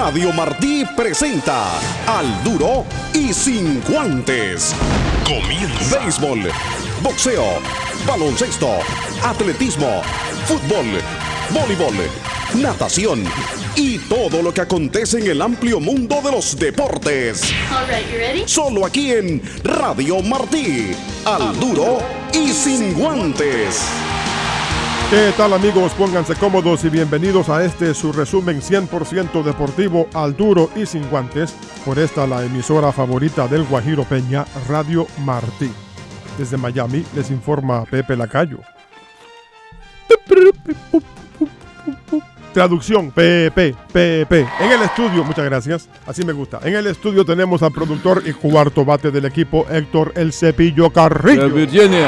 Radio Martí presenta Al Duro y Sin Guantes. Comienza. Béisbol, boxeo, baloncesto, atletismo, fútbol, voleibol, natación y todo lo que acontece en el amplio mundo de los deportes. All right, you ready? Solo aquí en Radio Martí. Al Duro y Sin Guantes. ¿Qué tal, amigos? Pónganse cómodos y bienvenidos a su resumen 100% deportivo Al Duro y Sin Guantes, por esta la emisora favorita del Guajiro Peña, Radio Martí. Desde Miami les informa Pepe Lacayo. Traducción, Pepe. En el estudio, muchas gracias, así me gusta. En el estudio tenemos al productor y cuarto bate del equipo, Héctor El Cepillo Carrillo. De Virginia.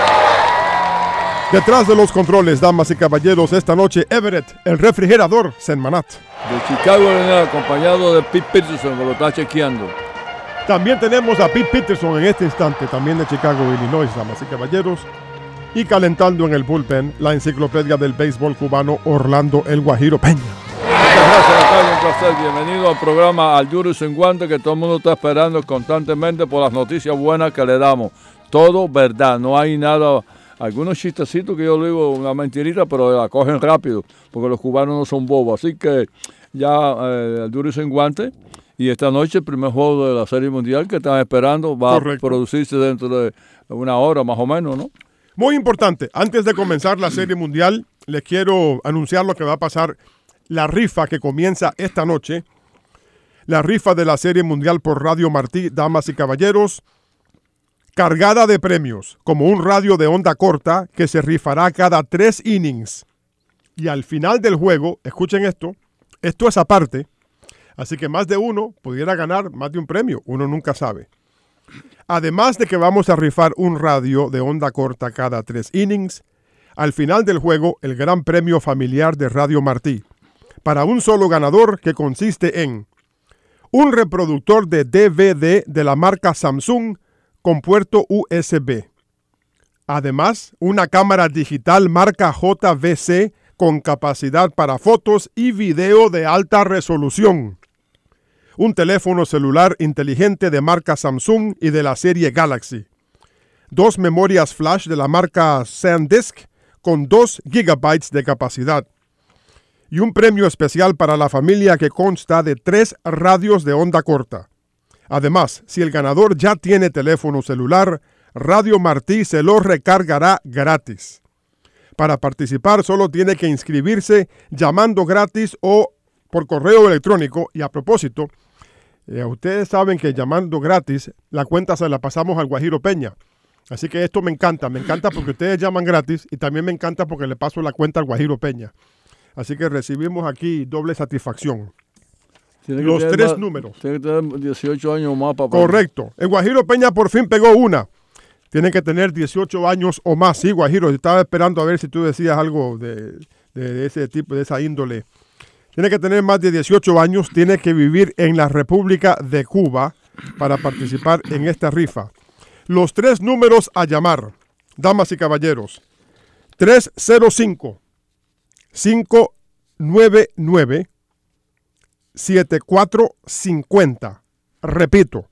Detrás de los controles, damas y caballeros, esta noche Everett, el refrigerador, Senmanat. De Chicago, acompañado de Pete Peterson, que lo está chequeando. También tenemos a Pete Peterson en este instante, también de Chicago, Illinois, damas y caballeros. Y calentando en el bullpen, la enciclopedia del béisbol cubano, Orlando El Guajiro Peña. Muchas gracias, Carlos, un placer. Bienvenido al programa Al Duro y Sin Guantes, que todo el mundo está esperando constantemente por las noticias buenas que le damos. Todo verdad, no hay nada. Algunos chistecitos que yo le digo una mentirita, pero la cogen rápido, porque los cubanos no son bobos. Así que ya Al Duro y Sin Guantes. Y esta noche el primer juego de la Serie Mundial que están esperando va Correcto. A producirse dentro de una hora más o menos, ¿no? Muy importante, antes de comenzar la Serie Mundial, les quiero anunciar lo que va a pasar. La rifa que comienza esta noche, la rifa de la Serie Mundial por Radio Martí, damas y caballeros, cargada de premios, como un radio de onda corta que se rifará cada 3 innings. Y al final del juego, escuchen esto es aparte, así que más de uno pudiera ganar más de un premio, uno nunca sabe. Además de que vamos a rifar un radio de onda corta cada 3 innings, al final del juego el gran premio familiar de Radio Martí, para un solo ganador, que consiste en un reproductor de DVD de la marca Samsung con puerto USB. Además, una cámara digital marca JVC con capacidad para fotos y video de alta resolución. Un teléfono celular inteligente de marca Samsung y de la serie Galaxy. 2 memorias flash de la marca SanDisk con 2 GB de capacidad. Y un premio especial para la familia que consta de 3 radios de onda corta. Además, si el ganador ya tiene teléfono celular, Radio Martí se lo recargará gratis. Para participar solo tiene que inscribirse llamando gratis o por correo electrónico. Y a propósito, ustedes saben que llamando gratis, la cuenta se la pasamos al Guajiro Peña. Así que esto me encanta porque ustedes llaman gratis y también me encanta porque le paso la cuenta al Guajiro Peña. Así que recibimos aquí doble satisfacción. Los 3 números. Tiene que tener 18 años más, papá. Correcto. El Guajiro Peña por fin pegó una. Tiene que tener 18 años o más. Sí, Guajiro, yo estaba esperando a ver si tú decías algo de ese tipo, de esa índole. Tiene que tener más de 18 años, tiene que vivir en la República de Cuba para participar en esta rifa. Los 3 números a llamar, damas y caballeros: 305-599-7450. Repito,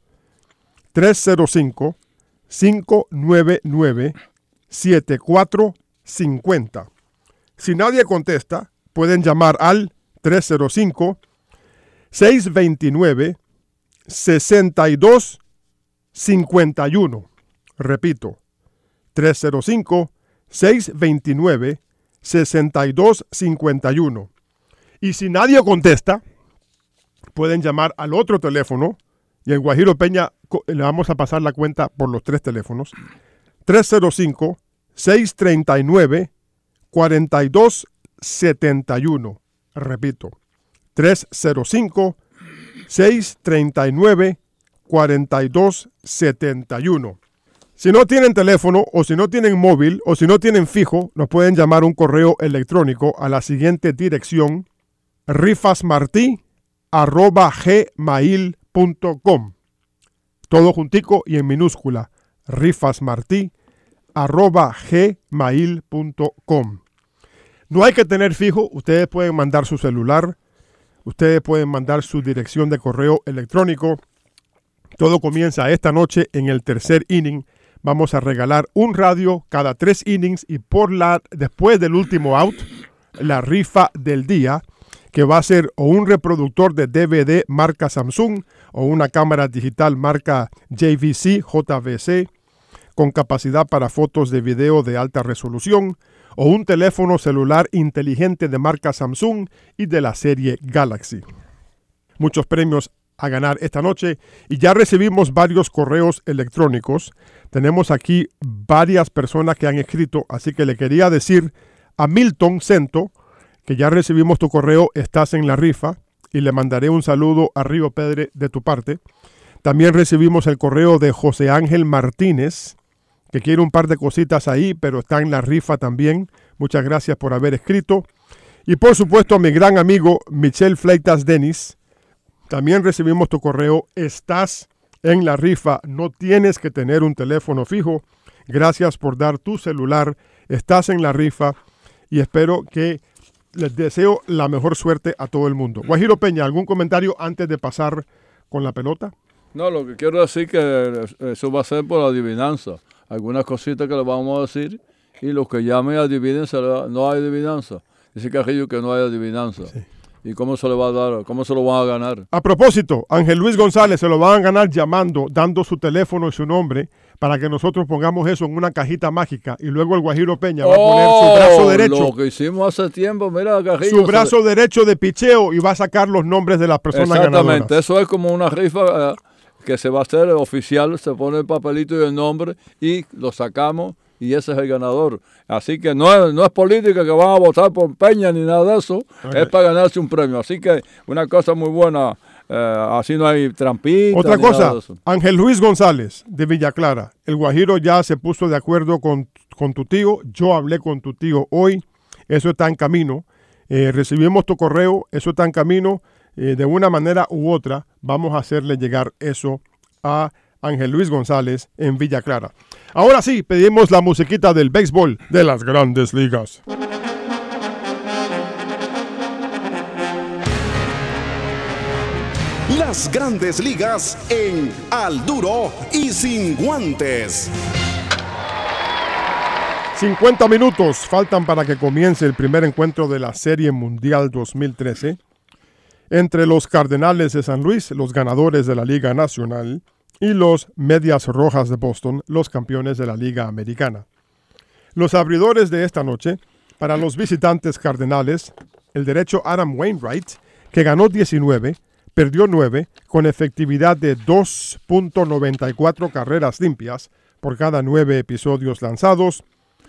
305-599-7450. Si nadie contesta, pueden llamar al 305-629-6251. Repito, 305-629-6251. Y si nadie contesta, pueden llamar al otro teléfono, y en Guajiro Peña le vamos a pasar la cuenta por los 3 teléfonos. 305-639-4271. Repito, 305-639-4271. Si no tienen teléfono, o si no tienen móvil, o si no tienen fijo, nos pueden llamar un correo electrónico a la siguiente dirección: rifasmarti@gmail.com. Todo juntico y en minúscula: rifasmarti@gmail.com. No hay que tener fijo, ustedes pueden mandar su celular, Ustedes pueden mandar su dirección de correo electrónico. Todo comienza esta noche en el tercer inning. Vamos a regalar un radio cada 3 innings y después del último out, la rifa del día, que va a ser o un reproductor de DVD marca Samsung o una cámara digital marca JVC, con capacidad para fotos de video de alta resolución, o un teléfono celular inteligente de marca Samsung y de la serie Galaxy. Muchos premios a ganar esta noche y ya recibimos varios correos electrónicos. Tenemos aquí varias personas que han escrito, así que le quería decir a Milton Cento que ya recibimos tu correo, estás en la rifa y le mandaré un saludo a Río Pedre de tu parte. También recibimos el correo de José Ángel Martínez, que quiere un par de cositas ahí, pero está en la rifa también. Muchas gracias por haber escrito. Y por supuesto a mi gran amigo Michel Fleitas Denis. También recibimos tu correo, estás en la rifa, no tienes que tener un teléfono fijo. Gracias por dar tu celular, estás en la rifa y espero que les deseo la mejor suerte a todo el mundo. Guajiro Peña, ¿algún comentario antes de pasar con la pelota? No, lo que quiero decir que eso va a ser por adivinanza. Algunas cositas que le vamos a decir y los que llamen adivinen, no hay adivinanza. Dice Carrillo que no hay adivinanza. Sí. ¿Y cómo se le va a dar? ¿Cómo se lo van a ganar? A propósito, Ángel Luis González se lo van a ganar llamando, dando su teléfono y su nombre para que nosotros pongamos eso en una cajita mágica y luego el Guajiro Peña va a poner su brazo derecho. Lo que hicimos hace tiempo, mira, Carrillo. Su brazo derecho de picheo y va a sacar los nombres de las personas ganadoras. Exactamente, eso es como una rifa que se va a hacer oficial, se pone el papelito y el nombre y lo sacamos. Y ese es el ganador. Así que no es política que van a votar por Peña ni nada de eso. Okay. Es para ganarse un premio. Así que una cosa muy buena. Así no hay trampita. Otra ni cosa, nada de eso. Ángel Luis González de Villa Clara. El Guajiro ya se puso de acuerdo con tu tío. Yo hablé con tu tío hoy. Eso está en camino. Recibimos tu correo. Eso está en camino. De una manera u otra vamos a hacerle llegar eso a Ángel Luis González en Villa Clara. Ahora sí, pedimos la musiquita del béisbol de las Grandes Ligas. Las Grandes Ligas en Al Duro y Sin Guantes. 50 minutos faltan para que comience el primer encuentro de la Serie Mundial 2013 entre los Cardenales de San Luis, los ganadores de la Liga Nacional, y los Medias Rojas de Boston, los campeones de la Liga Americana. Los abridores de esta noche, para los visitantes Cardenales, el derecho Adam Wainwright, que ganó 19, perdió 9, con efectividad de 2.94 carreras limpias por cada 9 episodios lanzados,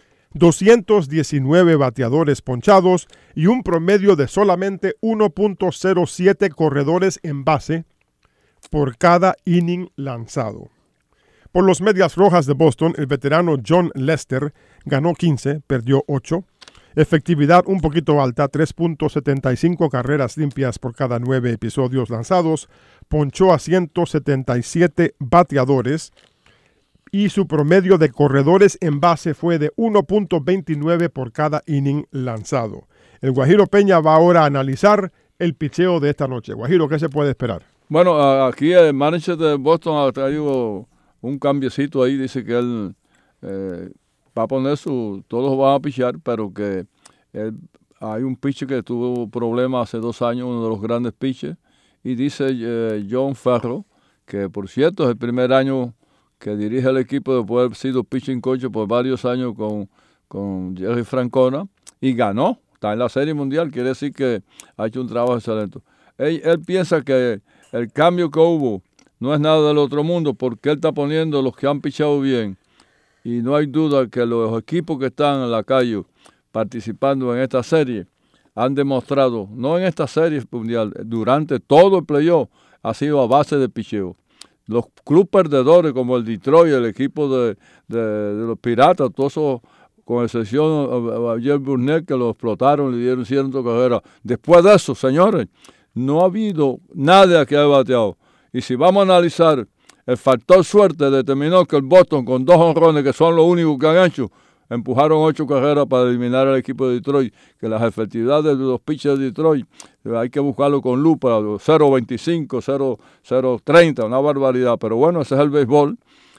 219 bateadores ponchados y un promedio de solamente 1.07 corredores en base por cada inning lanzado. Por los Medias Rojas de Boston, el veterano John Lester ganó 15, perdió 8. Efectividad un poquito alta, 3.75 carreras limpias por cada 9 episodios lanzados. Ponchó a 177 bateadores y su promedio de corredores en base fue de 1.29 por cada inning lanzado. El Guajiro Peña va ahora a analizar el picheo de esta noche. Guajiro, ¿qué se puede esperar? Bueno, aquí el manager de Boston ha traído un cambiecito ahí. Dice que él va a poner todos van a pichar, pero que hay un pitcher que tuvo problemas hace 2 años, uno de los grandes pitchers, y dice John Ferro, que por cierto es el primer año que dirige el equipo después de haber sido pitching coach por varios años con Jerry Francona, y ganó, está en la Serie Mundial, quiere decir que ha hecho un trabajo excelente. Él piensa que el cambio que hubo no es nada del otro mundo, porque él está poniendo los que han pichado bien, y no hay duda que los equipos que están en la calle participando en esta serie han demostrado, no en esta serie mundial, durante todo el playoff ha sido a base de picheo. Los clubes perdedores como el Detroit, el equipo de los Piratas, todos esos, con excepción a Jeff Burnett, que lo explotaron, le dieron 100 carreras. Después de eso, señores, no ha habido nadie que haya bateado. Y si vamos a analizar, el factor suerte determinó que el Boston, con 2 jonrones, que son los únicos que han hecho, empujaron 8 carreras para eliminar al equipo de Detroit, que las efectividades de los pitchers de Detroit hay que buscarlo con lupa, 0.25, 0.30, una barbaridad, pero bueno, ese es el béisbol.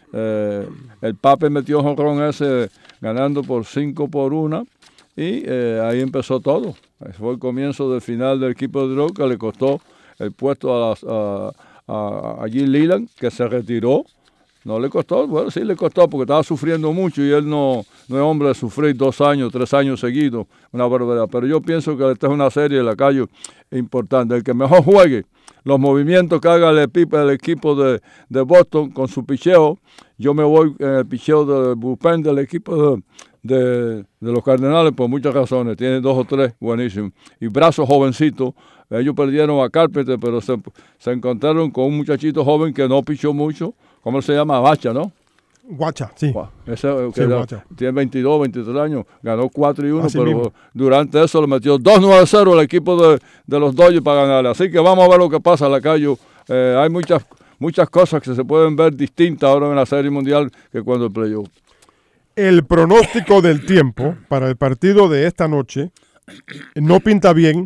El Pape metió jonrón ese ganando por 5-1 y ahí empezó todo. Ese fue el comienzo del final del equipo de Detroit, que le costó el puesto a Jim Leyland, que se retiró. No le costó, bueno, sí le costó porque estaba sufriendo mucho y él no es hombre de sufrir 2 años, 3 años seguidos, una barbaridad. Pero yo pienso que esta es una serie de Lacayo importante. El que mejor juegue, los movimientos que haga el equipo de Boston con su picheo, yo me voy en el picheo del bullpen del equipo de los Cardenales por muchas razones. Tienen 2 o 3 buenísimos. Y brazos jovencitos. Ellos perdieron a Carpenter, pero se encontraron con un muchachito joven que no pichó mucho. ¿Cómo se llama? Bacha, ¿no? Guacha, sí. Guacha. Tiene 22, 23 años, ganó 4-1, pero mismo. Durante eso le metió 2-9-0 al equipo de los Dodgers para ganar. Así que vamos a ver lo que pasa, Lacayo. Hay muchas cosas que se pueden ver distintas ahora en la Serie Mundial que cuando el playoff. El pronóstico del tiempo para el partido de esta noche no pinta bien.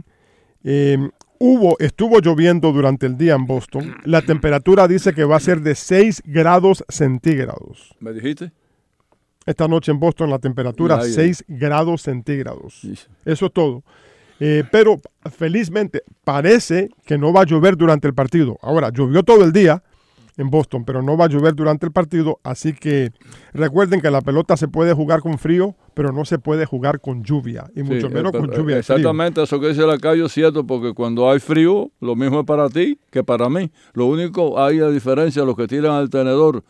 Estuvo lloviendo durante el día en Boston. La temperatura dice que va a ser de 6 grados centígrados. ¿Me dijiste? Esta noche en Boston la temperatura 6 grados centígrados. Sí. Eso es todo. Pero felizmente parece que no va a llover durante el partido. Ahora, llovió todo el día en Boston, pero no va a llover durante el partido. Así que recuerden que la pelota se puede jugar con frío, pero no se puede jugar con lluvia, y mucho menos con lluvia. Exactamente, eso que dice Lacayo es cierto, porque cuando hay frío, lo mismo es para ti que para mí. Lo único, hay a diferencia, los que tiran al tenedor,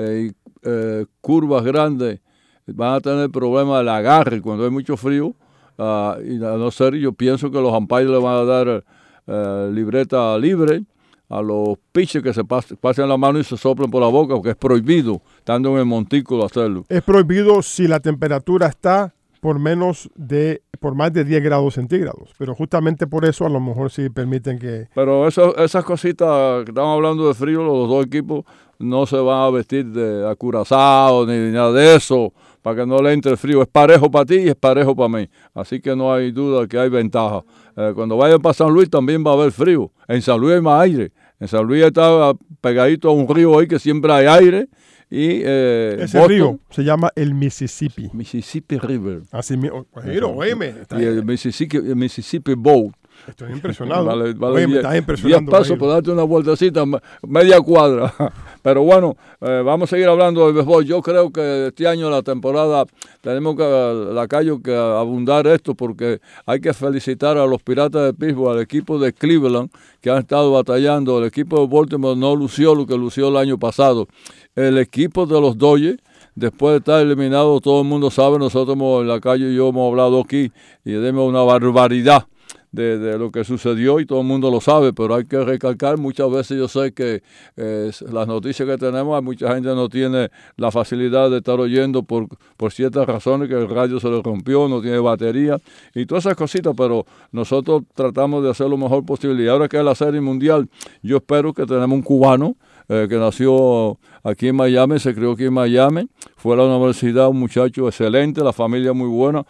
curvas grandes, van a tener problemas del agarre cuando hay mucho frío, y a no ser, yo pienso que los umpires le van a dar libreta libre a los pitchers que se pasen la mano y se soplen por la boca, porque es prohibido, estando en el montículo, hacerlo. Es prohibido si la temperatura está por más de 10 grados centígrados, pero justamente por eso a lo mejor sí permiten que... Pero esas cositas que estamos hablando de frío, los 2 equipos no se van a vestir de acorazado ni nada de eso, para que no le entre el frío. Es parejo para ti y es parejo para mí, así que no hay duda que hay ventaja. Cuando vayan para San Luis también va a haber frío. En San Luis hay más aire. En San Luis está pegadito a un río ahí que siempre hay aire. Y ese Boston, río se llama el Mississippi. Mississippi River. Así mismo. El Mississippi Boat. Estoy impresionado. Vale, me estás impresionando. 10 pesos por darte una vueltecita, media cuadra. Pero bueno, vamos a seguir hablando de béisbol. Yo creo que este año la temporada tenemos Lacayo que abundar esto, porque hay que felicitar a los Piratas de Pittsburgh, al equipo de Cleveland, que han estado batallando. El equipo de Baltimore no lució lo que lució el año pasado. El equipo de los Dodgers, después de estar eliminado, todo el mundo sabe, nosotros en Lacayo y yo hemos hablado aquí y demos una barbaridad de lo que sucedió y todo el mundo lo sabe, pero hay que recalcar, muchas veces yo sé que las noticias que tenemos, hay mucha gente que no tiene la facilidad de estar oyendo por ciertas razones, que el radio se le rompió, no tiene batería y todas esas cositas, pero nosotros tratamos de hacer lo mejor posible. Y ahora que es la Serie Mundial, yo espero que tenemos un cubano que nació aquí en Miami, se crió aquí en Miami, fue a la universidad, un muchacho excelente, la familia muy buena.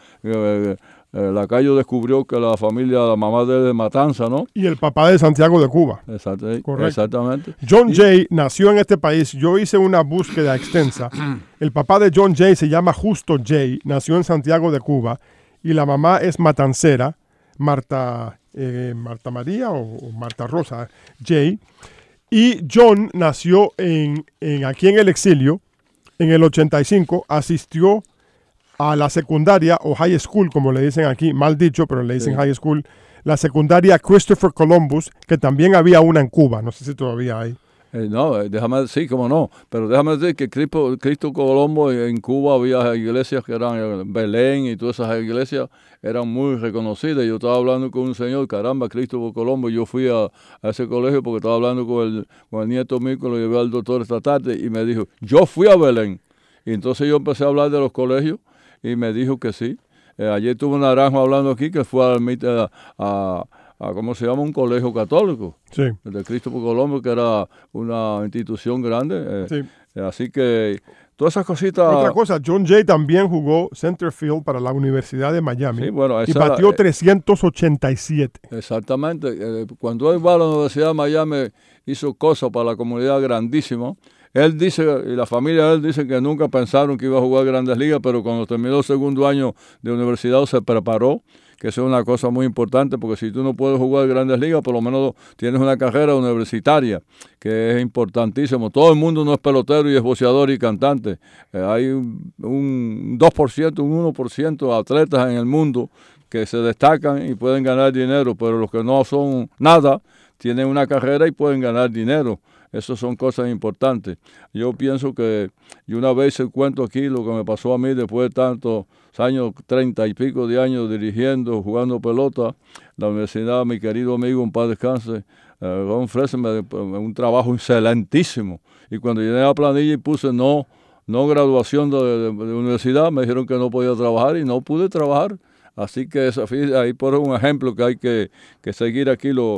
Lacayo descubrió que la mamá de él es de Matanza, ¿no? Y el papá de Santiago de Cuba. Exactamente. John Jay nació en este país. Yo hice una búsqueda extensa. El papá de John Jay se llama Justo Jay, nació en Santiago de Cuba, y la mamá es matancera, Marta María o Marta Rosa Jay. Y John nació aquí en el exilio, en el 85, asistió a la secundaria o high school, como le dicen aquí, mal dicho, pero le dicen high school, la secundaria Christopher Columbus, que también había una en Cuba, no sé si todavía hay. Sí, cómo no, pero déjame decir que Cristo Colombo en Cuba había iglesias que eran Belén y todas esas iglesias eran muy reconocidas. Yo estaba hablando con un señor, caramba, Cristo Colombo, yo fui a ese colegio porque estaba hablando con el nieto mío, que lo llevé al doctor esta tarde, y me dijo, yo fui a Belén. Y entonces yo empecé a hablar de los colegios y me dijo que sí. Ayer tuve un naranjo hablando aquí que fue a ¿cómo se llama? Un colegio católico. Sí. El de Cristo Colombo, que era una institución grande. Sí. Así que todas esas cositas. Otra cosa, John Jay también jugó center field para la Universidad de Miami. Sí, bueno, y batió 387. Exactamente. Cuando él va a la Universidad de Miami, hizo cosas para la comunidad grandísimas. Él dice, y la familia de él dice que nunca pensaron que iba a jugar Grandes Ligas, pero cuando terminó el segundo año de universidad se preparó, que eso es una cosa muy importante, porque si tú no puedes jugar Grandes Ligas, por lo menos tienes una carrera universitaria, que es importantísimo. Todo el mundo no es pelotero y es boxeador y cantante. Hay un 2%, un 1% de atletas en el mundo que se destacan y pueden ganar dinero, pero los que no son nada, tienen una carrera y pueden ganar dinero. Esas son cosas importantes. Yo pienso que, y una vez cuento aquí lo que me pasó a mí después de tantos años, 30 y pico de años dirigiendo, jugando pelota, la universidad, mi querido amigo, en paz descanse, ofréceme un trabajo excelentísimo. Y cuando llené la planilla y puse no graduación de universidad, me dijeron que no podía trabajar y no pude trabajar. Así que ahí por un ejemplo que hay que seguir aquí los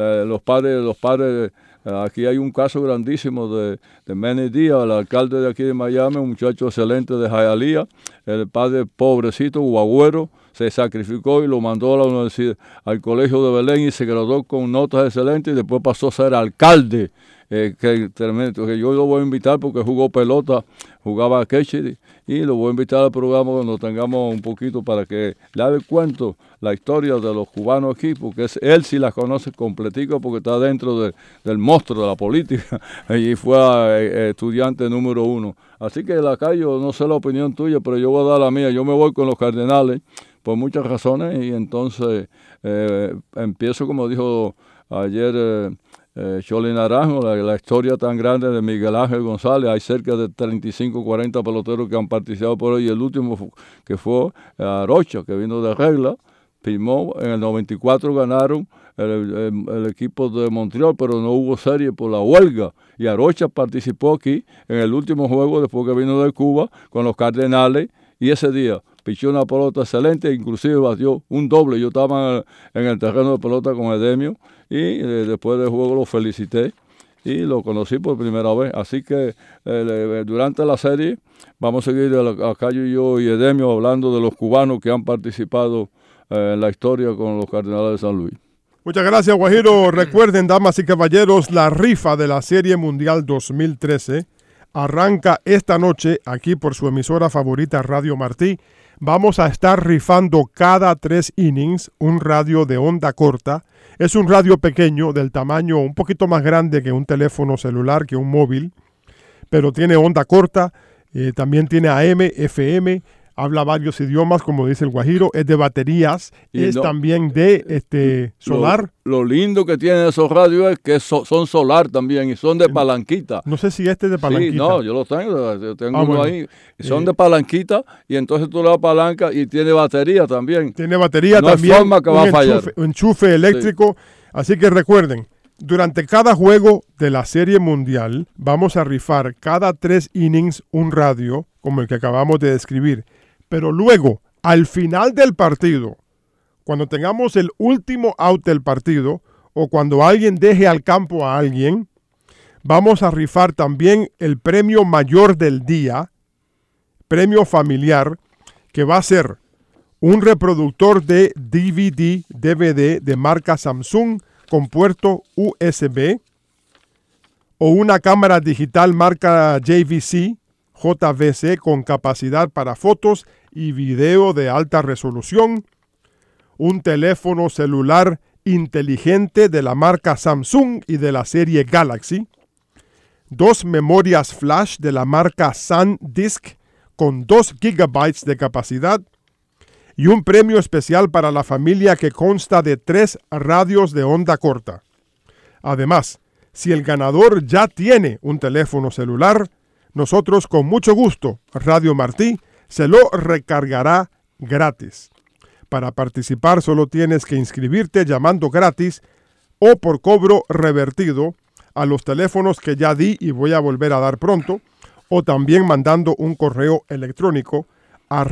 padres. Aquí hay un caso grandísimo de Manny Díaz, el alcalde de aquí de Miami, un muchacho excelente de Hialeah. El padre pobrecito, guagüero, se sacrificó y lo mandó a la universidad, al colegio de Belén, y se graduó con notas excelentes y después pasó a ser alcalde. Que yo lo voy a invitar porque jugó pelota, jugaba catcher, y lo voy a invitar al programa cuando tengamos un poquito para que le haga cuento la historia de los cubanos aquí, porque él sí la conoce completica porque está dentro del monstruo de la política y fue estudiante número 1. Así que, Lacayo, no sé la opinión tuya, pero yo voy a dar la mía. Yo me voy con los Cardenales por muchas razones, y entonces empiezo, como dijo ayer Choli Naranjo, la historia tan grande de Miguel Ángel González. Hay cerca de 35, 40 peloteros que han participado por él, y el último que fue Rocha, que vino de regla, firmó, en el 94 ganaron el equipo de Montreal, pero no hubo serie por la huelga, y Arocha participó aquí en el último juego después que vino de Cuba con los Cardenales, y ese día pichó una pelota excelente, inclusive batió un doble. Yo estaba en el terreno de pelota con Edemio, y después del juego lo felicité y lo conocí por primera vez. Así que durante la serie vamos a seguir acá yo y Edemio hablando de los cubanos que han participado en la historia con los Cardenales de San Luis. Muchas gracias, Guajiro. Recuerden, damas y caballeros, la rifa de la Serie Mundial 2013 arranca esta noche aquí por su emisora favorita, Radio Martí. Vamos a estar rifando cada 3 innings un radio de onda corta. Es un radio pequeño, del tamaño un poquito más grande que un teléfono celular, que un móvil, pero tiene onda corta, también tiene AM, FM, habla varios idiomas, como dice el Guajiro, es de baterías, y es también de solar. Lo lindo que tienen esos radios es que son solar también, y son de palanquita. No sé si este es de palanquita. Sí, no, yo lo tengo, uno bueno, ahí. Son de palanquita, y entonces tú le das palanca y tiene batería también. Tiene batería no también. No hay forma que va a fallar. Enchufe eléctrico. Sí. Así que recuerden, durante cada juego de la Serie Mundial vamos a rifar cada 3 innings un radio, como el que acabamos de describir. Pero luego, al final del partido, cuando tengamos el último out del partido, o cuando alguien deje al campo a alguien, vamos a rifar también el premio mayor del día, premio familiar, que va a ser un reproductor de DVD de marca Samsung con puerto USB, o una cámara digital marca JVC con capacidad para fotos y video de alta resolución, un teléfono celular inteligente de la marca Samsung y de la serie Galaxy, 2 memorias flash de la marca SanDisk con 2 GB de capacidad, y un premio especial para la familia que consta de 3 radios de onda corta. Además, si el ganador ya tiene un teléfono celular, nosotros con mucho gusto, Radio Martí, se lo recargará gratis. Para participar solo tienes que inscribirte llamando gratis o por cobro revertido a los teléfonos que ya di y voy a volver a dar pronto, o también mandando un correo electrónico a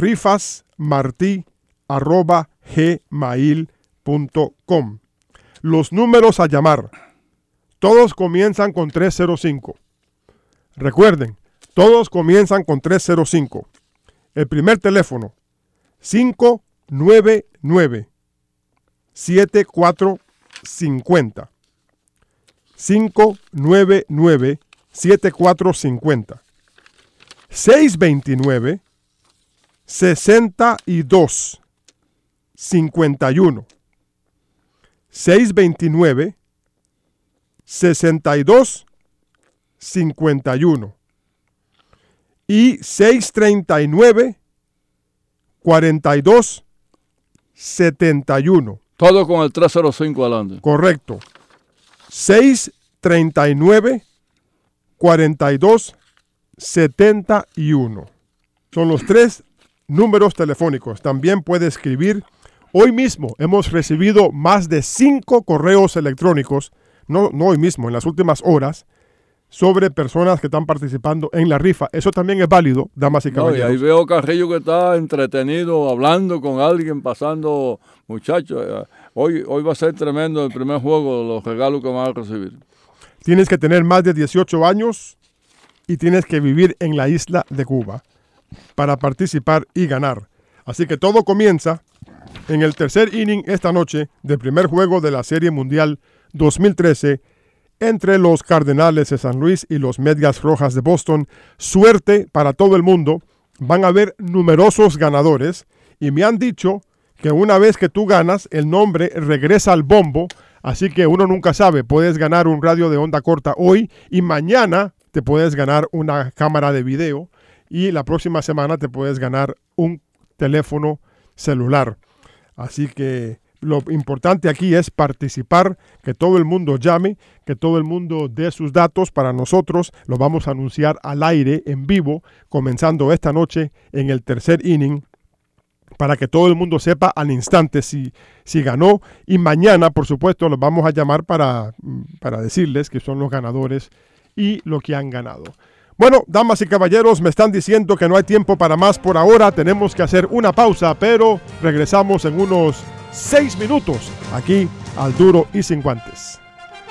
rifasmarti@gmail.com. Los números a llamar, todos comienzan con 305. Recuerden, Todos comienzan con 305. El primer teléfono, 599-7450. 599-7450. 629-6251. 629-6251. Y 639-4271. Todo con el 305 adelante. Correcto. 639-4271. Son los 3 números telefónicos. También puede escribir. Hoy mismo hemos recibido más de 5 correos electrónicos, no hoy mismo, en las últimas horas, sobre personas que están participando en la rifa. Eso también es válido, damas y caballeros. Y ahí veo Carrillo que está entretenido, hablando con alguien, pasando, muchachos. Hoy va a ser tremendo el primer juego, los regalos que van a recibir. Tienes que tener más de 18 años y tienes que vivir en la isla de Cuba para participar y ganar. Así que todo comienza en el tercer inning esta noche del primer juego de la Serie Mundial 2013 entre los Cardenales de San Luis y los Medias Rojas de Boston. Suerte para todo el mundo. Van a haber numerosos ganadores y me han dicho que una vez que tú ganas, el nombre regresa al bombo, así que uno nunca sabe. Puedes ganar un radio de onda corta hoy y mañana te puedes ganar una cámara de video y la próxima semana te puedes ganar un teléfono celular. Así que lo importante aquí es participar, que todo el mundo llame, que todo el mundo dé sus datos para nosotros. Lo vamos a anunciar al aire, en vivo, comenzando esta noche en el tercer inning, para que todo el mundo sepa al instante si ganó. Y mañana, por supuesto, los vamos a llamar para decirles que son los ganadores y lo que han ganado. Bueno, damas y caballeros, me están diciendo que no hay tiempo para más por ahora. Tenemos que hacer una pausa, pero regresamos en unos 6 minutos aquí al Duro y Sin Guantes.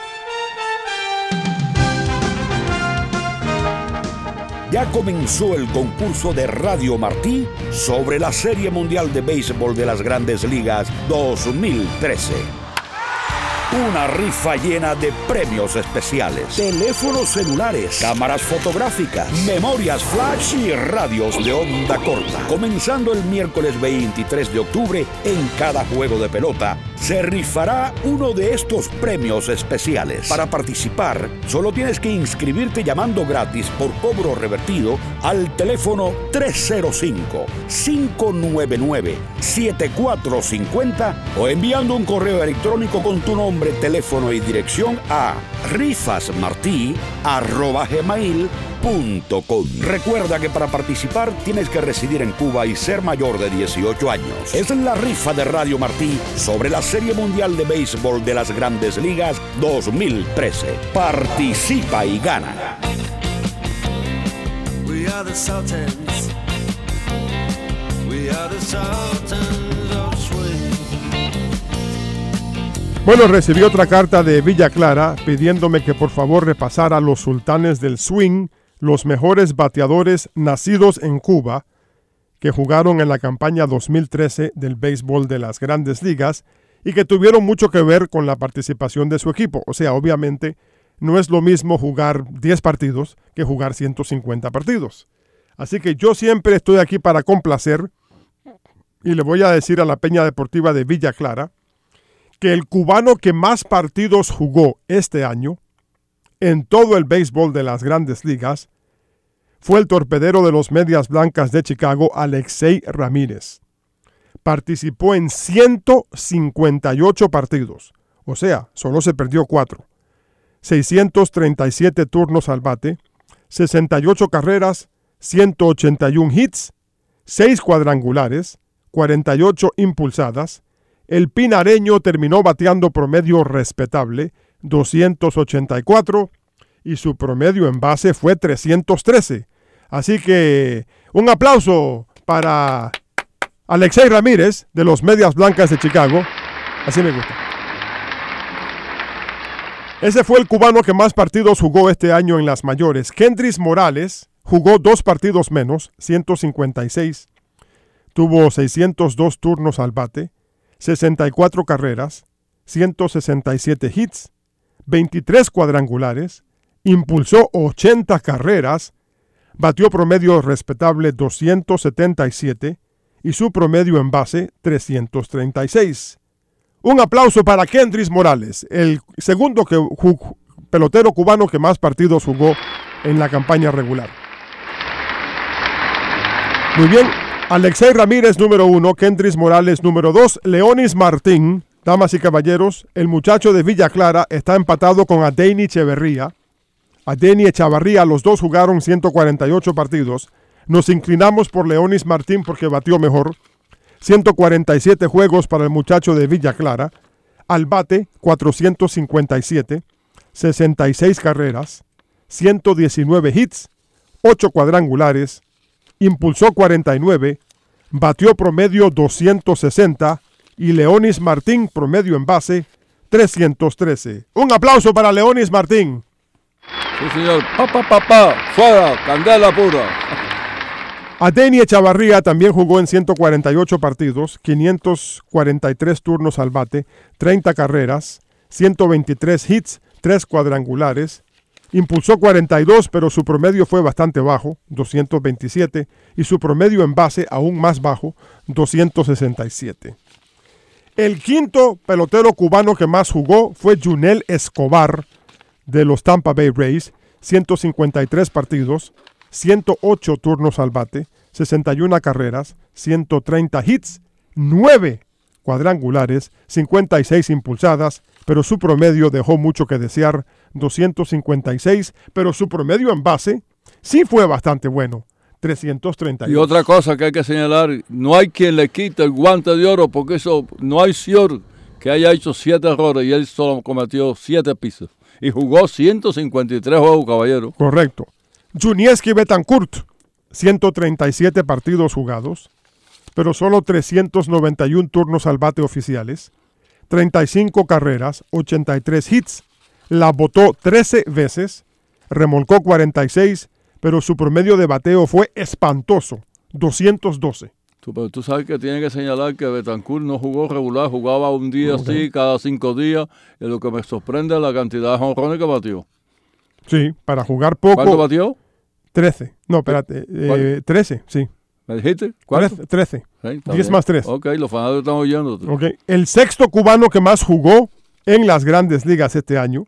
Ya comenzó el concurso de Radio Martí sobre la Serie Mundial de Béisbol de las Grandes Ligas 2013. Una rifa llena de premios especiales, teléfonos celulares, cámaras fotográficas, memorias flash y radios de onda corta. Comenzando el miércoles 23 de octubre, en cada juego de pelota, se rifará uno de estos premios especiales. Para participar, solo tienes que inscribirte llamando gratis por cobro revertido al teléfono 305-599-7450 o enviando un correo electrónico con tu nombre, teléfono y dirección a rifasmarti@gmail.com. Recuerda que para participar tienes que residir en Cuba y ser mayor de 18 años. Es la rifa de Radio Martí sobre la Serie Mundial de Béisbol de las Grandes Ligas 2013. Participa y gana. We are the Sultans. We are the Sultans of Swing. Bueno, recibí otra carta de Villa Clara pidiéndome que por favor repasara a los sultanes del swing, los mejores bateadores nacidos en Cuba que jugaron en la campaña 2013 del béisbol de las Grandes Ligas y que tuvieron mucho que ver con la participación de su equipo. O sea, obviamente no es lo mismo jugar 10 partidos que jugar 150 partidos. Así que yo siempre estoy aquí para complacer y le voy a decir a la Peña Deportiva de Villa Clara que el cubano que más partidos jugó este año en todo el béisbol de las Grandes Ligas fue el torpedero de los Medias Blancas de Chicago, Alexei Ramírez. Participó en 158 partidos, o sea, solo se perdió 4. 637 turnos al bate, 68 carreras, 181 hits, 6 cuadrangulares, 48 impulsadas. El pinareño terminó bateando promedio respetable, 284, y su promedio en base fue 313. Así que un aplauso para Alexei Ramírez de los Medias Blancas de Chicago. Así me gusta. Ese fue el cubano que más partidos jugó este año en las mayores. Kendrys Morales jugó 2 partidos menos, 156. Tuvo 602 turnos al bate, 64 carreras, 167 hits, 23 cuadrangulares, impulsó 80 carreras, batió promedio respetable 277 y su promedio en base 336. Un aplauso para Kendrys Morales, el segundo pelotero cubano que más partidos jugó en la campaña regular. Muy bien, Alexei Ramírez número 1, Kendrys Morales número 2, Leonis Martín. Damas y caballeros, el muchacho de Villa Clara está empatado con Adeiny Echeverría. Adeiny Echeverría, los dos jugaron 148 partidos. Nos inclinamos por Leonis Martín porque batió mejor. 147 juegos para el muchacho de Villa Clara. Al bate, 457, 66 carreras, 119 hits, 8 cuadrangulares, impulsó 49, batió promedio 260 y Leonis Martín promedio en base 313. Un aplauso para Leonis Martín. Sí, señor. Fuera, candela pura. Adeiny Echeverría también jugó en 148 partidos, 543 turnos al bate, 30 carreras, 123 hits, 3 cuadrangulares. Impulsó 42, pero su promedio fue bastante bajo, 227, y su promedio en base aún más bajo, 267. El quinto pelotero cubano que más jugó fue Yunel Escobar de los Tampa Bay Rays, 153 partidos, 108 turnos al bate, 61 carreras, 130 hits, 9 cuadrangulares, 56 impulsadas, pero su promedio dejó mucho que desear, 256, pero su promedio en base sí fue bastante bueno, 332. Y otra cosa que hay que señalar, no hay quien le quite el guante de oro, porque eso no hay señor que haya hecho 7 errores y él solo cometió 7 pisos. Y jugó 153 juegos, caballero. Correcto. Junieski Betancourt, 137 partidos jugados, pero solo 391 turnos al bate oficiales, 35 carreras, 83 hits, la botó 13 veces, remolcó 46, pero su promedio de bateo fue espantoso, 212. Pero tú sabes que tiene que señalar que Betancourt no jugó regular, jugaba un día así, cada 5 días, y lo que me sorprende es la cantidad de jonrones que batió. Sí, para jugar poco. ¿Cuánto batió? 13. No, espérate. 13, sí. ¿Me dijiste? ¿Cuánto? 13. Sí, 10 más 3. Ok, los fanáticos están oyendo. Okay. El sexto cubano que más jugó en las grandes ligas este año,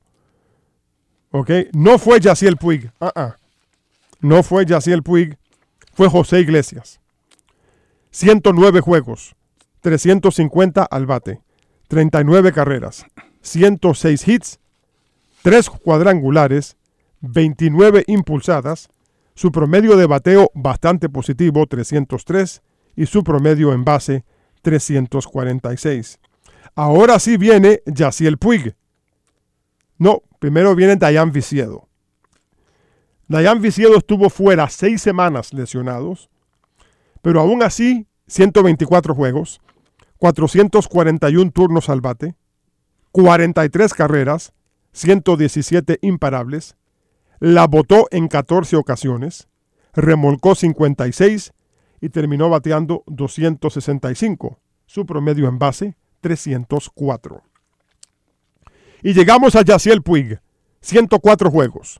no fue Yasiel Puig. No fue Yasiel Puig, fue José Iglesias. 109 juegos, 350 al bate, 39 carreras, 106 hits, 3 cuadrangulares, 29 impulsadas, su promedio de bateo bastante positivo, 303, y su promedio en base, 346. Ahora sí viene Yasiel Puig. No, primero viene Dayan Viciedo. Dayan Viciedo estuvo fuera 6 semanas lesionados, pero aún así, 124 juegos, 441 turnos al bate, 43 carreras, 117 imparables, la botó en 14 ocasiones, remolcó 56 y terminó bateando 265. Su promedio en base, 304. Y llegamos a Yasiel Puig, 104 juegos,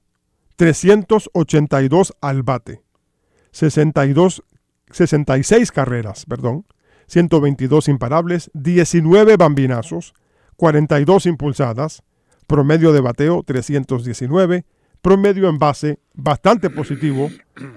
382 al bate, 66 carreras, 122 imparables, 19 bambinazos, 42 impulsadas, promedio de bateo 319, promedio en base bastante positivo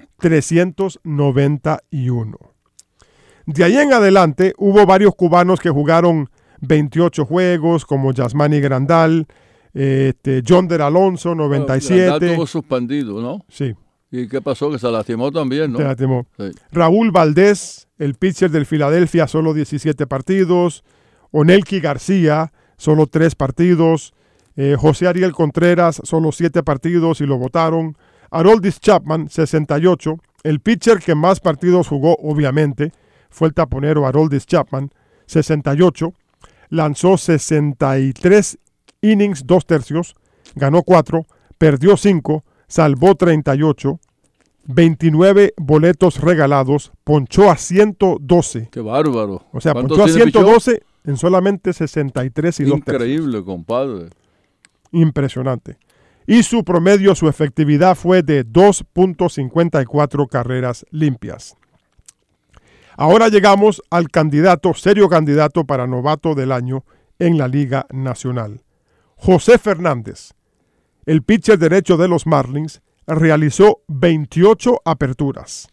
391. De ahí en adelante hubo varios cubanos que jugaron 28 juegos, como Yasmani Grandal, Yonder Alonso, 97. Grandal estuvo suspendido, ¿no? Sí. ¿Y qué pasó? Que se lastimó también, ¿no? Se lastimó. Sí. Raúl Valdés, el pitcher del Filadelfia, solo 17 partidos. Onelki García, solo 3 partidos. José Ariel Contreras, solo 7 partidos y lo votaron. Aroldis Chapman, 68. El pitcher que más partidos jugó, obviamente, fue el taponero Aroldis Chapman, 68. Lanzó 63 innings, 2 tercios. Ganó 4, perdió 5, salvó 38. 29 boletos regalados, ponchó a 112. Qué bárbaro. O sea, ¿Cuántos ponchó a tiene, 112 en solamente 63 y 2 tercios. Increíble, compadre. Impresionante. Y su promedio, su efectividad fue de 2.54 carreras limpias. Ahora llegamos al serio candidato para novato del año en la Liga Nacional. José Fernández, el pitcher derecho de los Marlins, realizó 28 aperturas,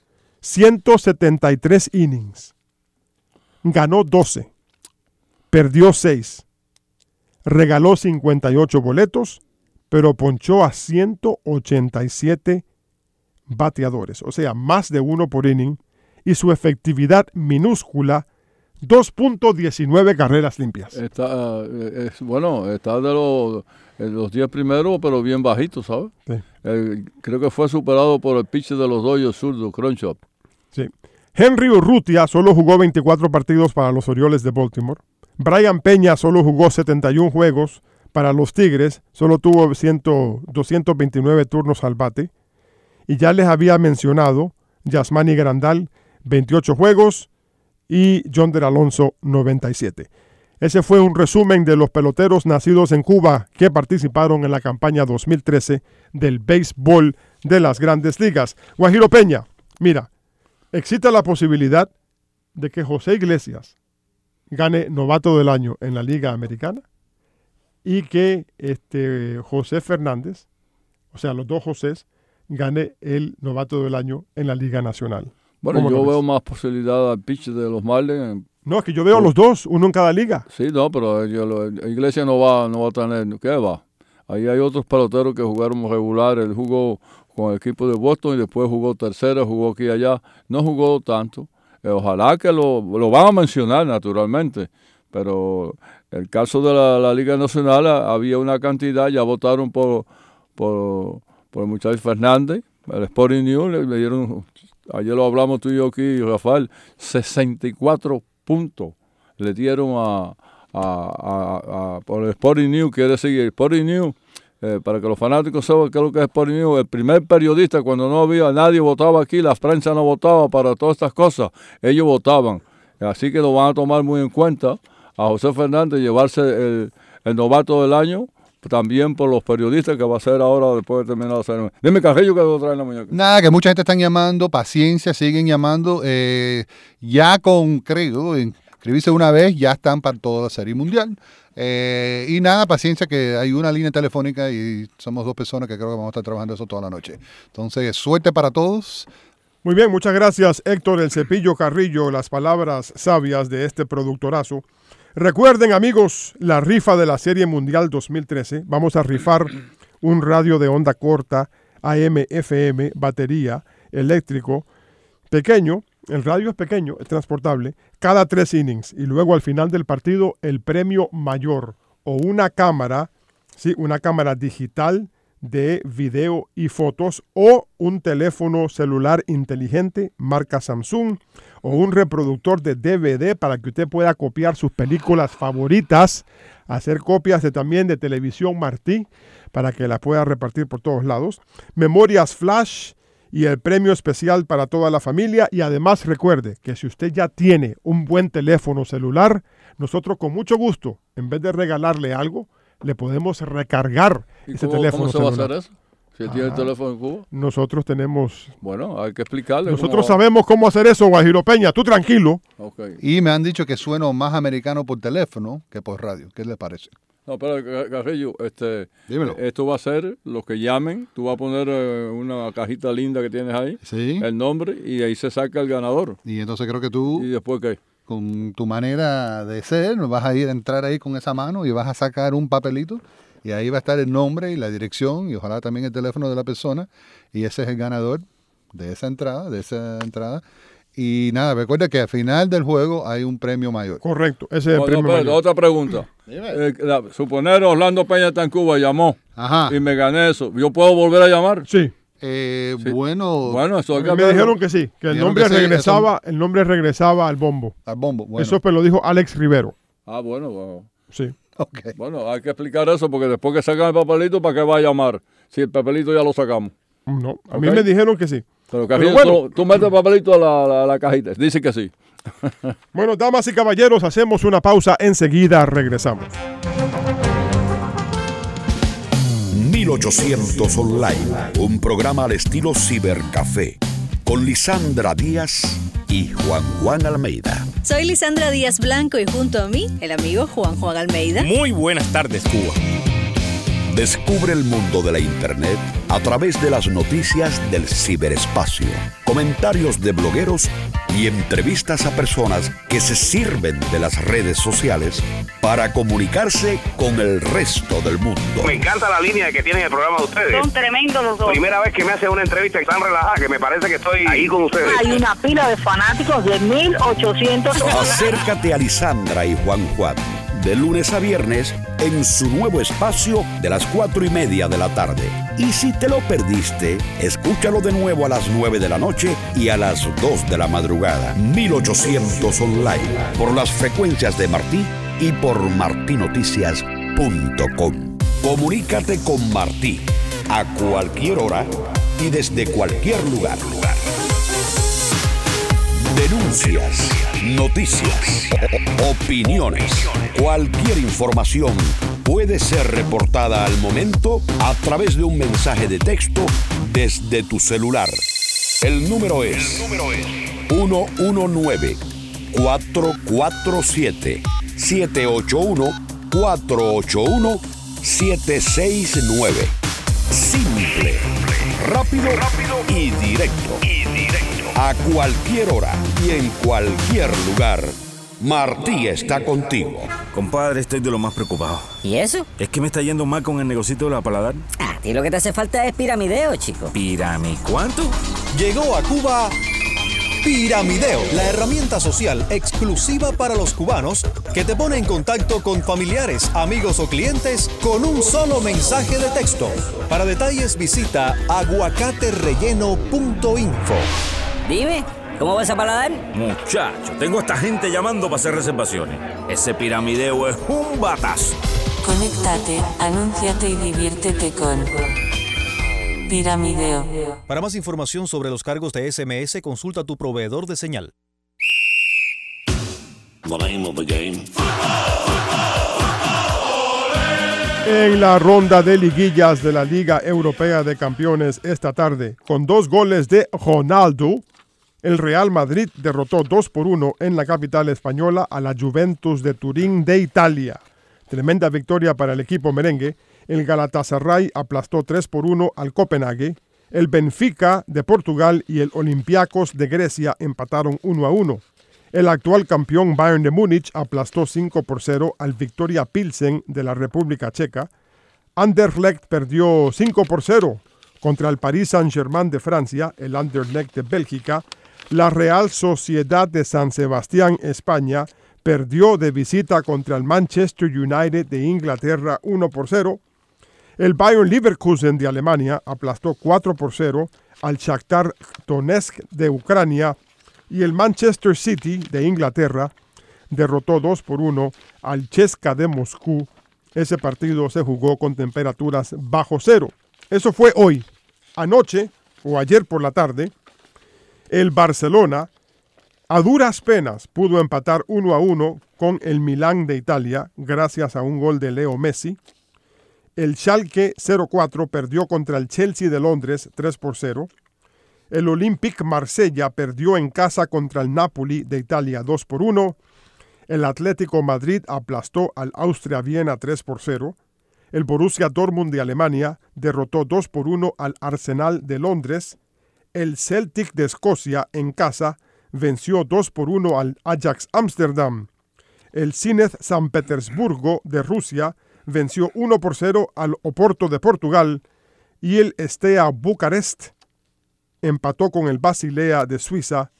173 innings, ganó 12, perdió 6, regaló 58 boletos, pero ponchó a 187 bateadores, o sea, más de uno por inning, y su efectividad minúscula, 2.19 carreras limpias. Está, está de los 10 primeros, pero bien bajito, ¿sabes? Sí. Creo que fue superado por el pitcher de los Dodgers zurdo, Crenshaw. Sí. Henry Urrutia solo jugó 24 partidos para los Orioles de Baltimore. Brian Peña solo jugó 71 juegos para los Tigres, solo tuvo 229 turnos al bate. Y ya les había mencionado Yasmani Grandal, 28 juegos, y Yonder Alonso, 97. Ese fue un resumen de los peloteros nacidos en Cuba que participaron en la campaña 2013 del béisbol de las Grandes Ligas. Guajiro Peña, mira, existe la posibilidad de que José Iglesias gane novato del año en la Liga Americana y que José Fernández, o sea, los dos Josés, gane el novato del año en la Liga Nacional. Bueno, yo veo más posibilidad al pitcher de los Marlins. No, es que yo veo a los dos, uno en cada liga. Sí, no, pero Iglesias no va a tener, ¿qué va? Ahí hay otros peloteros que jugaron regular. Él jugó con el equipo de Boston y después jugó tercera, jugó aquí y allá. No jugó tanto. Ojalá que lo van a mencionar, naturalmente. Pero el caso de la Liga Nacional, había una cantidad, ya votaron por el muchacho Fernández, el Sporting News, le dieron, ayer lo hablamos tú y yo aquí, Rafael, 64 puntos le dieron por el Sporting News. Quiere decir, el Sporting News, para que los fanáticos sepan qué es lo que es Sporting News, el primer periodista, cuando no había nadie votaba aquí, la prensa no votaba para todas estas cosas, ellos votaban. Así que lo van a tomar muy en cuenta a José Fernández, llevarse el novato del año, también por los periodistas que va a ser ahora después de terminar la ceremonia. Dime, Carrillo, que lo trae en la muñeca. Nada, que mucha gente están llamando, paciencia, siguen llamando. Ya creo, inscribirse una vez, ya están para toda la Serie Mundial. Y nada, paciencia, que hay una línea telefónica y somos dos personas que creo que vamos a estar trabajando eso toda la noche. Entonces, suerte para todos. Muy bien, muchas gracias, Héctor El Cepillo Carrillo, las palabras sabias de este productorazo. Recuerden, amigos, la rifa de la Serie Mundial 2013. Vamos a rifar un radio de onda corta, AM, FM, batería, eléctrico, pequeño. El radio es pequeño, es transportable, cada 3 innings. Y luego al final del partido, el premio mayor o una cámara, ¿sí? Una cámara digital de video y fotos, o un teléfono celular inteligente marca Samsung, o un reproductor de DVD para que usted pueda copiar sus películas favoritas, hacer copias también de televisión Martí para que las pueda repartir por todos lados, memorias flash y el premio especial para toda la familia. Y además recuerde que si usted ya tiene un buen teléfono celular, nosotros con mucho gusto, en vez de regalarle algo, le podemos recargar ese teléfono celular. ¿Cómo se va a hacer eso? Si tiene el teléfono en Cuba. Nosotros tenemos... Bueno, hay que explicarle. Nosotros sabemos cómo hacer eso, Guajiro Peña. Tú tranquilo. Okay. Y me han dicho que sueno más americano por teléfono que por radio. ¿Qué le parece? No, pero Carrillo, Dímelo. Esto va a ser los que llamen. Tú vas a poner una cajita linda que tienes ahí, Sí. el nombre, y ahí se saca el ganador. Y entonces creo que tú, ¿Y después qué? con tu manera de ser, vas a entrar ahí con esa mano y vas a sacar un papelito y ahí va a estar el nombre y la dirección y ojalá también el teléfono de la persona, y ese es el ganador de esa entrada. Y nada, recuerda que al final del juego hay un premio mayor. Correcto, ese es el premio mayor. Otra pregunta. Suponer Orlando Peña está en Cuba, llamó y me gané eso. ¿Yo puedo volver a llamar? Sí. Sí. Bueno, eso hay que Me verlo. dijeron que sí, que el nombre regresaba al bombo. al bombo. Bueno, Eso pues lo dijo Alex Rivero. Ah, bueno. Sí. ok. Bueno, hay que explicar eso porque después que sacan el papelito, ¿para qué va a llamar? Si el papelito ya lo sacamos. No, a mí me dijeron que sí. Pero Carrillo, bueno, tú metes el papelito a la cajita. Dice que sí. Bueno, damas y caballeros, hacemos una pausa. Enseguida regresamos. 1800 Online, un programa al estilo cibercafé, con Lisandra Díaz y Juan Almeida. Soy Lisandra Díaz Blanco y junto a mí, el amigo Juan Almeida. Muy buenas tardes, Cuba. Descubre el mundo de la Internet a través de las noticias del ciberespacio, comentarios de blogueros y entrevistas a personas que se sirven de las redes sociales para comunicarse con el resto del mundo. Me encanta la línea que tienen el programa de ustedes. Son tremendos los dos. Primera vez que me hacen una entrevista tan relajada que me parece que estoy ahí con ustedes. Hay una pila de fanáticos de 1800. Acércate a Lisandra y Juan, de lunes a viernes, en su nuevo espacio de las 4:30 de la tarde. Y si te lo perdiste, escúchalo de nuevo a las 9 de la noche y a las 2 de la madrugada. 1800 Online, por las frecuencias de Martí y por martinoticias.com. Comunícate con Martí a cualquier hora y desde cualquier lugar. Denuncias, noticias, opiniones, cualquier información puede ser reportada al momento a través de un mensaje de texto desde tu celular. El número es 119-447-781-481-769. Simple, rápido y directo. A cualquier hora y en cualquier lugar, Martí está contigo. Compadre, estoy de lo más preocupado. ¿Y eso? Es que me está yendo mal con el negocito de la paladar. A ti lo que te hace falta es piramideo, chico. ¿Cuánto? Llegó a Cuba Piramideo, la herramienta social exclusiva para los cubanos que te pone en contacto con familiares, amigos o clientes con un solo mensaje de texto. Para detalles visita aguacaterelleno.info. Dime, ¿cómo vas a paladar? Muchacho, tengo a esta gente llamando para hacer reservaciones. Ese piramideo es un batazo. Conéctate, anúnciate y diviértete con Piramideo. Para más información sobre los cargos de SMS, consulta a tu proveedor de señal. En la ronda de liguillas de la Liga Europea de Campeones esta tarde, con 2 goles de Ronaldo, el Real Madrid derrotó 2-1 en la capital española a la Juventus de Turín de Italia. Tremenda victoria para el equipo merengue. El Galatasaray aplastó 3-1 al Copenhague. El Benfica de Portugal y el Olympiacos de Grecia empataron 1-1. El actual campeón Bayern de Múnich aplastó 5-0 al Victoria Pilsen de la República Checa. Anderlecht perdió 5-0 contra el Paris Saint-Germain de Francia, el Anderlecht de Bélgica. La Real Sociedad de San Sebastián, España, perdió de visita contra el Manchester United de Inglaterra 1-0. El Bayern Leverkusen de Alemania aplastó 4-0 al Shakhtar Donetsk de Ucrania y el Manchester City de Inglaterra derrotó 2-1 al CSKA de Moscú. Ese partido se jugó con temperaturas bajo cero. Eso fue hoy. Anoche o ayer por la tarde, el Barcelona a duras penas pudo empatar 1-1 con el Milán de Italia gracias a un gol de Leo Messi. El Schalke 04 perdió contra el Chelsea de Londres 3-0. El Olympique Marsella perdió en casa contra el Napoli de Italia 2-1. El Atlético Madrid aplastó al Austria Viena 3-0. El Borussia Dortmund de Alemania derrotó 2-1 al Arsenal de Londres. El Celtic de Escocia en casa venció 2-1 al Ajax Ámsterdam. El Zenit San Petersburgo de Rusia venció 1-0 al Oporto de Portugal y el Steaua Bucarest empató con el Basilea de Suiza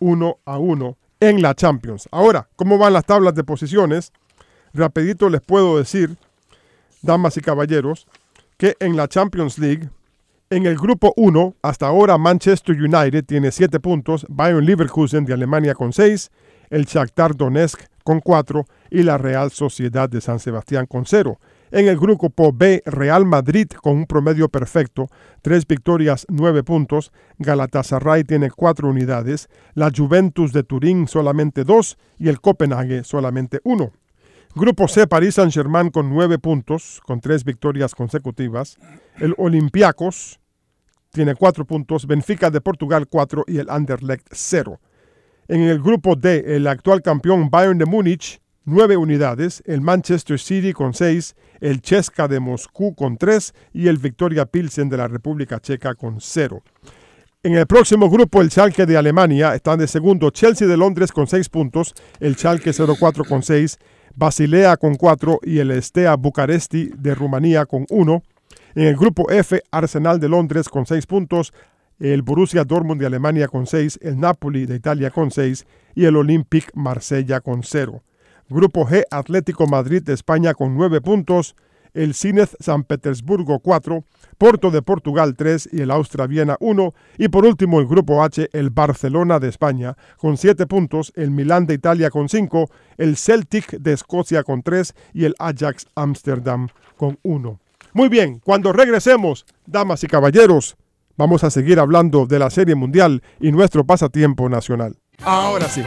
1-1 en la Champions. Ahora, ¿cómo van las tablas de posiciones? Rapidito les puedo decir, damas y caballeros, que en la Champions League, en el grupo 1, hasta ahora Manchester United tiene 7 puntos, Bayern Leverkusen de Alemania con 6, el Shakhtar Donetsk con 4 y la Real Sociedad de San Sebastián con 0. En el grupo B, Real Madrid con un promedio perfecto, 3 victorias, 9 puntos. Galatasaray tiene 4 unidades. La Juventus de Turín solamente 2 y el Copenhague solamente 1. Grupo C, Paris Saint-Germain con 9 puntos, con 3 victorias consecutivas. El Olympiacos tiene 4 puntos. Benfica de Portugal 4 y el Anderlecht 0. En el grupo D, el actual campeón Bayern de Múnich, 9 unidades, el Manchester City con 6, el CSKA de Moscú con 3 y el Victoria Pilsen de la República Checa con 0. En el próximo grupo, el Schalke de Alemania están de segundo Chelsea de Londres con 6 puntos, el Schalke 04 con 6, Basilea con 4 y el Steaua Bucaresti de Rumanía con 1. En el grupo F, Arsenal de Londres con 6 puntos, el Borussia Dortmund de Alemania con 6, el Napoli de Italia con 6 y el Olympique Marsella con 0. Grupo G, Atlético Madrid de España con 9 puntos, el Zenit San Petersburgo 4, Porto de Portugal 3 y el Austria Viena 1. Y por último el grupo H, el Barcelona de España con 7 puntos, el Milán de Italia con 5, el Celtic de Escocia con 3 y el Ajax Amsterdam con 1. Muy bien, cuando regresemos, damas y caballeros, vamos a seguir hablando de la Serie Mundial y nuestro pasatiempo nacional. Ahora sí.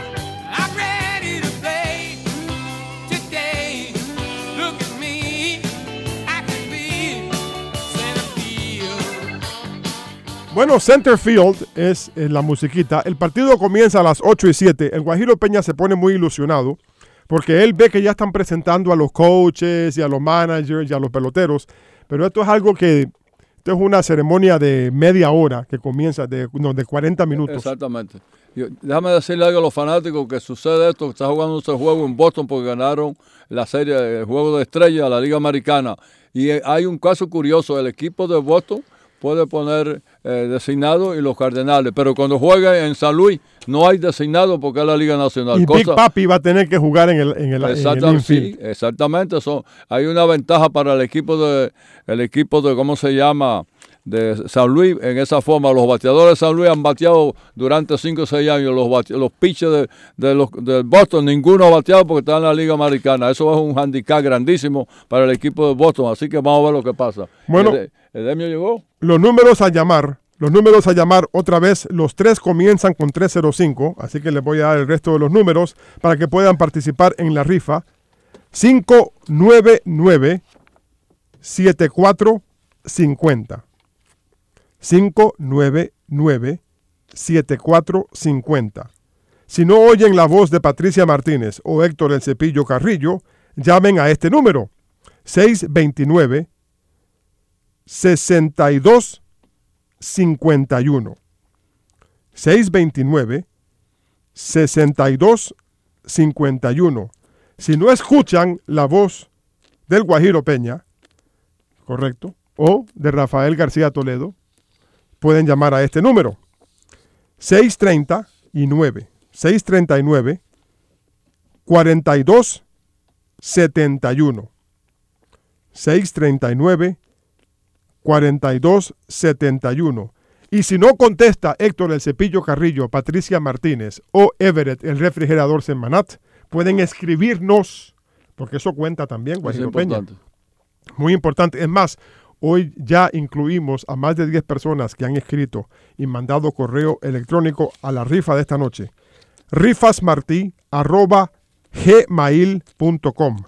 Bueno, Center Field es la musiquita. El partido comienza a las 8:07. El Guajiro Peña se pone muy ilusionado porque él ve que ya están presentando a los coaches y a los managers y a los peloteros. Pero esto es algo que, esto es una ceremonia de media hora que comienza, de 40 minutos. Exactamente. Déjame decirle algo a los fanáticos que sucede esto, que está jugando ese juego en Boston porque ganaron la serie, el juego de estrella de la Liga Americana. Y hay un caso curioso, el equipo de Boston puede poner designado y los Cardenales, pero cuando juega en San Luis no hay designado porque es la Liga Nacional. Y Big Papi va a tener que jugar en el exactamente, sí, exactamente. Hay una ventaja para el equipo de ¿cómo se llama? De San Luis, en esa forma. Los bateadores de San Luis han bateado durante 5 o 6 años. Los pitchers de Boston, ninguno ha bateado porque está en la Liga Americana. Eso es un handicap grandísimo para el equipo de Boston. Así que vamos a ver lo que pasa. Bueno, ¿Edemio llegó? Los números a llamar otra vez, los 3 comienzan con 305. Así que les voy a dar el resto de los números para que puedan participar en la rifa. 599-7450. 599-7450. Si no oyen la voz de Patricia Martínez o Héctor El Cepillo Carrillo, llamen a este número, 629-6251. 629-6251. Si no escuchan la voz del Guajiro Peña, correcto, o de Rafael García Toledo, pueden llamar a este número, 639 4271. 639-4271. Y si no contesta Héctor El Cepillo Carrillo, Patricia Martínez o Everett el Refrigerador Semanat, pueden escribirnos, porque eso cuenta también, Guajiro Peña. Muy importante. Es más, hoy ya incluimos a más de 10 personas que han escrito y mandado correo electrónico a la rifa de esta noche. rifasmarti@gmail.com.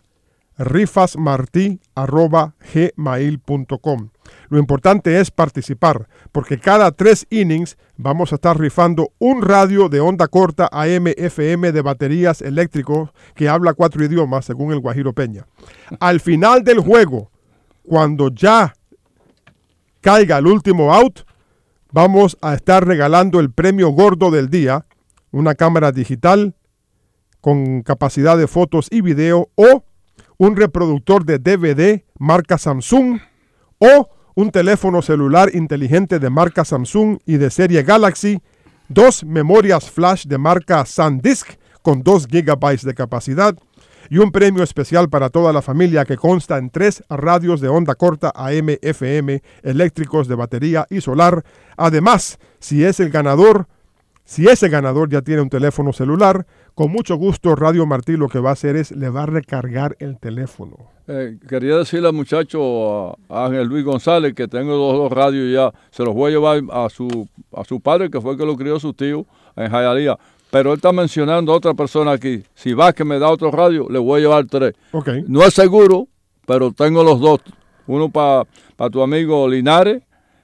rifasmarti@gmail.com. Lo importante es participar, porque cada 3 innings vamos a estar rifando un radio de onda corta AM, FM de baterías eléctricos que habla 4 idiomas, según el Guajiro Peña. Al final del juego, cuando ya caiga el último out, vamos a estar regalando el premio gordo del día, una cámara digital con capacidad de fotos y video, o un reproductor de DVD marca Samsung, o un teléfono celular inteligente de marca Samsung y de serie Galaxy, 2 memorias flash de marca SanDisk con 2 GB de capacidad, y un premio especial para toda la familia que consta en 3 radios de onda corta AM, FM, eléctricos de batería y solar. Además, si ese ganador ya tiene un teléfono celular, con mucho gusto Radio Martí lo que va a hacer es le va a recargar el teléfono. Quería decirle al muchacho, a Ángel Luis González, que tengo dos radios ya, se los voy a llevar a su padre, que fue el que lo crió su tío en Hialeah. Pero él está mencionando a otra persona aquí. Si Vázquez me da otro radio, le voy a llevar 3. Okay. No es seguro, pero tengo los 2. Uno para tu amigo Linares,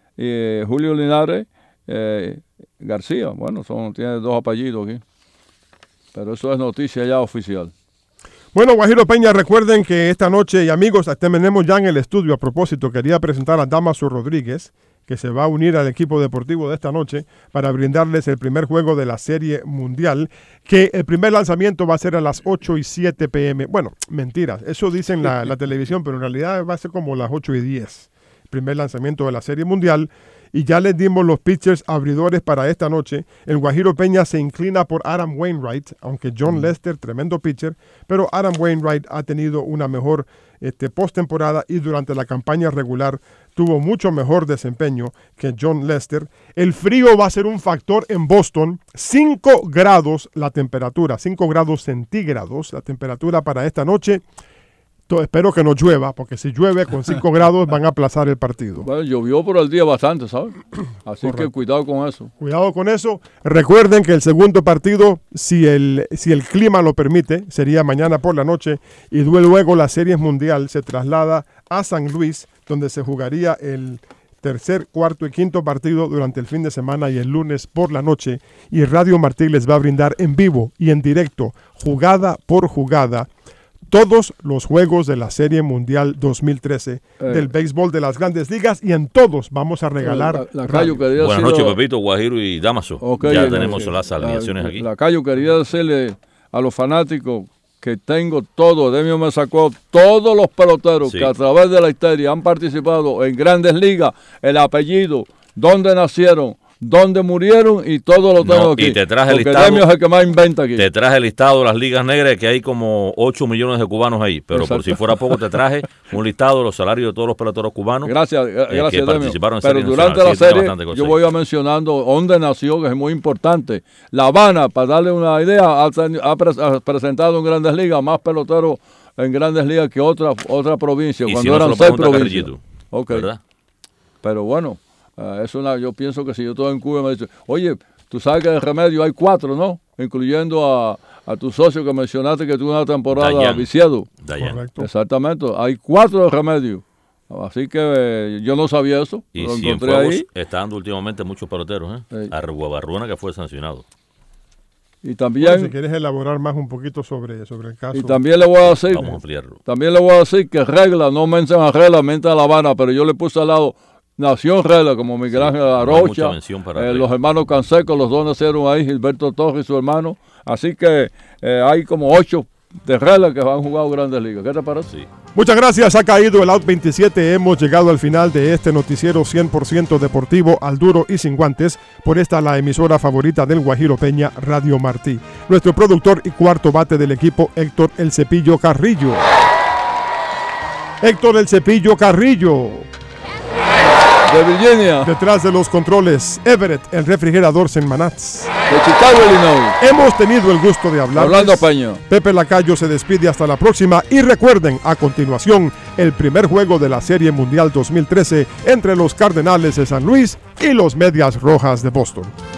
Julio Linares García. Bueno, tiene 2 apellidos aquí. Pero eso es noticia ya oficial. Bueno, Guajiro Peña, recuerden que esta noche, y amigos, tenemos ya en el estudio, a propósito, quería presentar a Damaso Rodríguez, que se va a unir al equipo deportivo de esta noche para brindarles el primer juego de la Serie Mundial, que el primer lanzamiento va a ser a las 8:07 p.m. Bueno, mentiras, eso dice en la televisión, pero en realidad va a ser como las 8:10. Primer lanzamiento de la Serie Mundial. Y ya les dimos los pitchers abridores para esta noche. El Guajiro Peña se inclina por Adam Wainwright, aunque Jon Lester, tremendo pitcher, pero Adam Wainwright ha tenido una mejor postemporada y durante la campaña regular tuvo mucho mejor desempeño que Jon Lester. El frío va a ser un factor en Boston. 5 grados la temperatura, 5 grados centígrados la temperatura para esta noche. Espero que no llueva, porque si llueve con 5 grados van a aplazar el partido. Bueno, llovió por el día bastante, ¿sabes? Así Correcto. Que cuidado con eso. Cuidado con eso. Recuerden que el segundo partido, si el clima lo permite, sería mañana por la noche. Y luego la Serie Mundial se traslada a San Luis, donde se jugaría el tercer, cuarto y quinto partido durante el fin de semana y el lunes por la noche. Y Radio Martí les va a brindar en vivo y en directo, jugada por jugada, todos los juegos de la Serie Mundial 2013 del béisbol de las Grandes Ligas, y en todos vamos a regalar. Buenas noches, Pepito, Guajiro y Damaso. Okay, ya tenemos las alineaciones aquí. Lacayo, quería decirle a los fanáticos que tengo todo. Demio me sacó todos los peloteros que a través de la historia han participado en Grandes Ligas, el apellido, dónde nacieron, dónde murieron y todo lo tengo aquí. Y te traje el listado. Demio es el que más inventa aquí. Te traje el listado de las ligas negras, que hay como 8 millones de cubanos ahí. Pero Exacto. Por si fuera poco, te traje un listado de los salarios de todos los peloteros cubanos. Gracias, que participaron en Pero durante la serie, yo voy a mencionando dónde nació, que es muy importante. La Habana, para darle una idea, ha presentado en Grandes Ligas más peloteros en Grandes Ligas que otra provincia, cuando si eran 6 provincias. Okay. ¿Verdad? Pero bueno. Yo pienso que si yo estoy en Cuba me dice, oye, tú sabes que de remedio hay 4, ¿no? Incluyendo a tu socio que mencionaste que tuvo una temporada viciado. Correcto. Exactamente, hay 4 de remedio. Así que yo no sabía eso. Y lo encontré ahí. Está dando últimamente muchos peloteros, Arguabarruena, que fue sancionado. Y también, bueno, si quieres elaborar más un poquito sobre el caso. Y también le voy a decir, vamos a ampliarlo. También le voy a decir que regla, no menciona regla, menciona La Habana, pero yo le puse al lado Nación Regla, como Miguel Ángel Arocha, los hermanos Canseco, los 2 nacieron ahí, Gilberto Torres y su hermano. Así que hay como 8 de Regla que han jugado Grandes Ligas. ¿Qué te parece? Sí. Muchas gracias, ha caído el Out 27. Hemos llegado al final de este noticiero 100% deportivo, al duro y sin guantes, por esta la emisora favorita del Guajiro Peña, Radio Martí. Nuestro productor y cuarto bate del equipo, Héctor El Cepillo Carrillo. Héctor El Cepillo Carrillo. De Virginia. Detrás de los controles, Everett, el refrigerador Senmanats. De Chicago, Illinois. Hemos tenido el gusto de hablar. Orlando Peña. Pepe Lacayo se despide hasta la próxima. Y recuerden, a continuación, el primer juego de la Serie Mundial 2013 entre los Cardenales de San Luis y los Medias Rojas de Boston.